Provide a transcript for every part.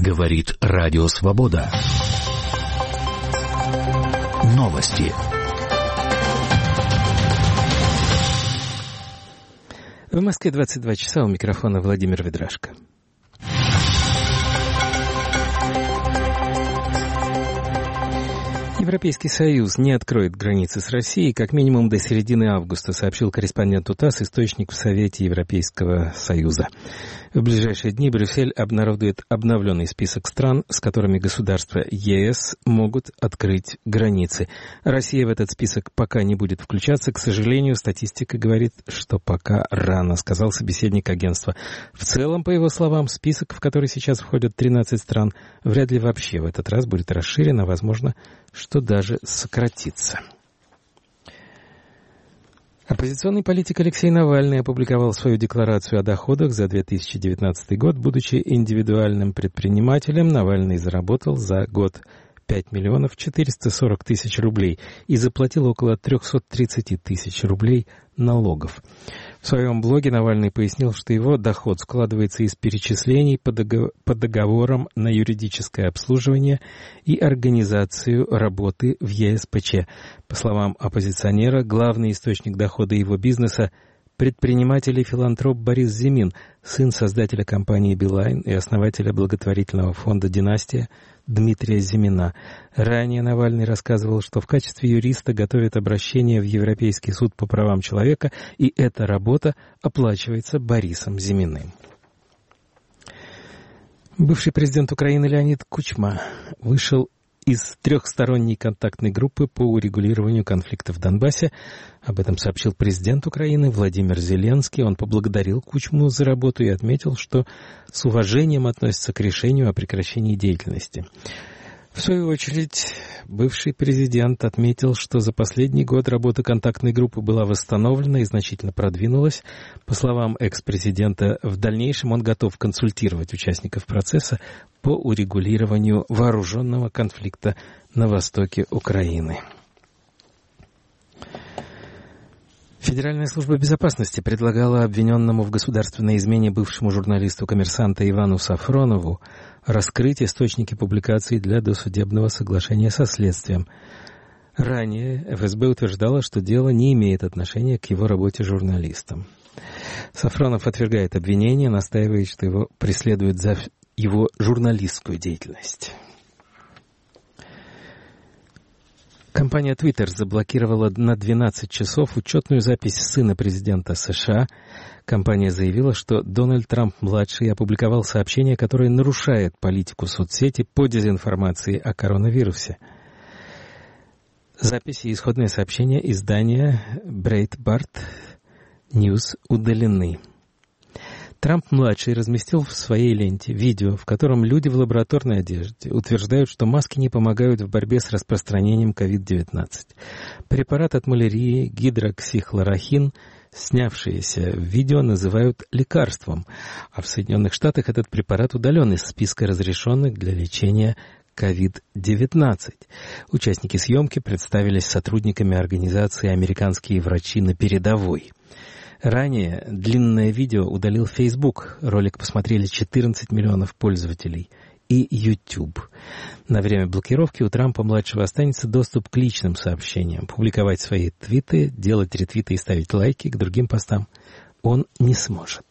Говорит Радио Свобода. Новости. В Москве 22 часа, у микрофона Владимир Ведрашко. Европейский Союз не откроет границы с Россией как минимум до середины августа, сообщил корреспонденту ТАСС источник в Совете Европейского Союза. В ближайшие дни Брюссель обнародует обновленный список стран, с которыми государства ЕС могут открыть границы. Россия в этот список пока не будет включаться. К сожалению, статистика говорит, что пока рано, сказал собеседник агентства. В целом, по его словам, список, в который сейчас входят 13 стран, вряд ли вообще в этот раз будет расширен, а возможно, что даже сократится. Оппозиционный политик Алексей Навальный опубликовал свою декларацию о доходах за 2019 год. Будучи индивидуальным предпринимателем, Навальный заработал за год 5 миллионов 440 тысяч рублей и заплатил около 330 тысяч рублей налогов. В своем блоге Навальный пояснил, что его доход складывается из перечислений по договорам на юридическое обслуживание и организацию работы в ЕСПЧ. По словам оппозиционера, главный источник дохода его бизнеса – предприниматель и филантроп Борис Зимин, сын создателя компании «Билайн» и основателя благотворительного фонда «Династия» Дмитрия Зимина. Ранее Навальный рассказывал, что в качестве юриста готовит обращение в Европейский суд по правам человека, и эта работа оплачивается Борисом Зиминым. Бывший президент Украины Леонид Кучма вышел из трехсторонней контактной группы по урегулированию конфликта в Донбассе. Об этом сообщил президент Украины Владимир Зеленский. Он поблагодарил Кучму за работу и отметил, что с уважением относится к решению о прекращении деятельности. В свою очередь, бывший президент отметил, что за последний год работа контактной группы была восстановлена и значительно продвинулась. По словам экс-президента, в дальнейшем он готов консультировать участников процесса по урегулированию вооруженного конфликта на востоке Украины. Федеральная служба безопасности предлагала обвиненному в государственной измене бывшему журналисту «Коммерсанта» Ивану Сафронову раскрыть источники публикаций для досудебного соглашения со следствием. Ранее ФСБ утверждала, что дело не имеет отношения к его работе журналистом. Сафронов отвергает обвинения, настаивает, что его преследуют за его журналистскую деятельность. Компания Twitter заблокировала на 12 часов учетную запись сына президента США. Компания заявила, что Дональд Трамп-младший опубликовал сообщение, которое нарушает политику соцсети по дезинформации о коронавирусе. Записи и исходное сообщение издания Breitbart News удалены. Трамп-младший разместил в своей ленте видео, в котором люди в лабораторной одежде утверждают, что маски не помогают в борьбе с распространением COVID-19. Препарат от малярии гидроксихлорохин, снявшиеся в видео, называют лекарством, а в Соединенных Штатах этот препарат удален из списка разрешенных для лечения COVID-19. Участники съемки представились сотрудниками организации «Американские врачи на передовой». Ранее длинное видео удалил Facebook. Ролик посмотрели 14 миллионов пользователей. И YouTube. На время блокировки у Трампа-младшего останется доступ к личным сообщениям. Публиковать свои твиты, делать ретвиты и ставить лайки к другим постам он не сможет.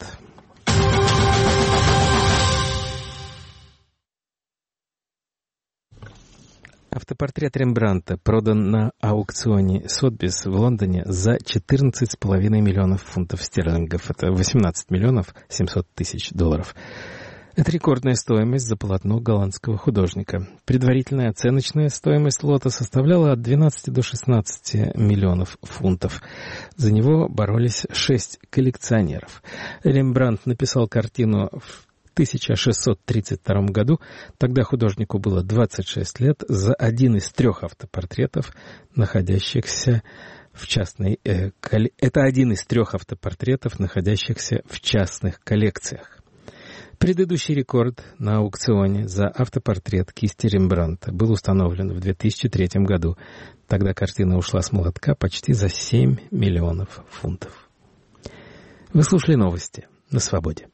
Автопортрет Рембрандта продан на аукционе Сотбис в Лондоне за 14,5 миллионов фунтов стерлингов. Это 18 миллионов 700 тысяч долларов. Это рекордная стоимость за полотно голландского художника. Предварительная оценочная стоимость лота составляла от 12 до 16 миллионов фунтов. За него боролись 6 коллекционеров. Рембрандт написал картину в 1632 году, тогда художнику было 26 лет, за один из 3 автопортретов, находящихся в частной... Это один из 3 автопортретов, находящихся в частных коллекциях. Предыдущий рекорд на аукционе за автопортрет кисти Рембрандта был установлен в 2003 году. Тогда картина ушла с молотка почти за 7 миллионов фунтов. Вы слушали новости на Свободе.